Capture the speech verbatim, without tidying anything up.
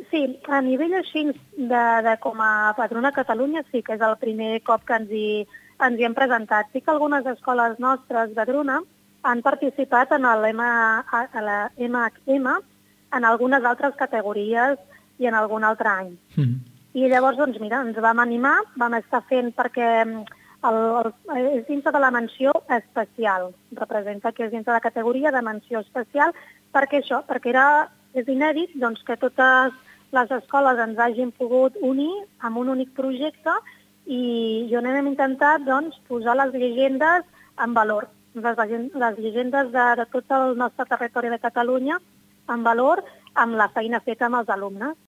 Sí, a nivell així de, de com a patrona Catalunya sí que és el primer cop que ens hi, ens hi hem presentat. Sí que algunes escoles nostres de Druna han participat en el M, a la M H M en algunes altres categories i en algun altre any. Mm. I llavors, doncs, mira, ens vam animar, vam estar fent perquè el, el, és dintre de la menció especial, representa que és dintre de la categoria de menció especial, perquè això, perquè era, és inèdit doncs, que totes les escoles ens hagin pogut unir amb un únic projecte i jo n'hem intentat doncs, posar les llegendes en valor, les, les llegendes de, de tot el nostre territori de Catalunya en valor amb la feina feta amb els alumnes.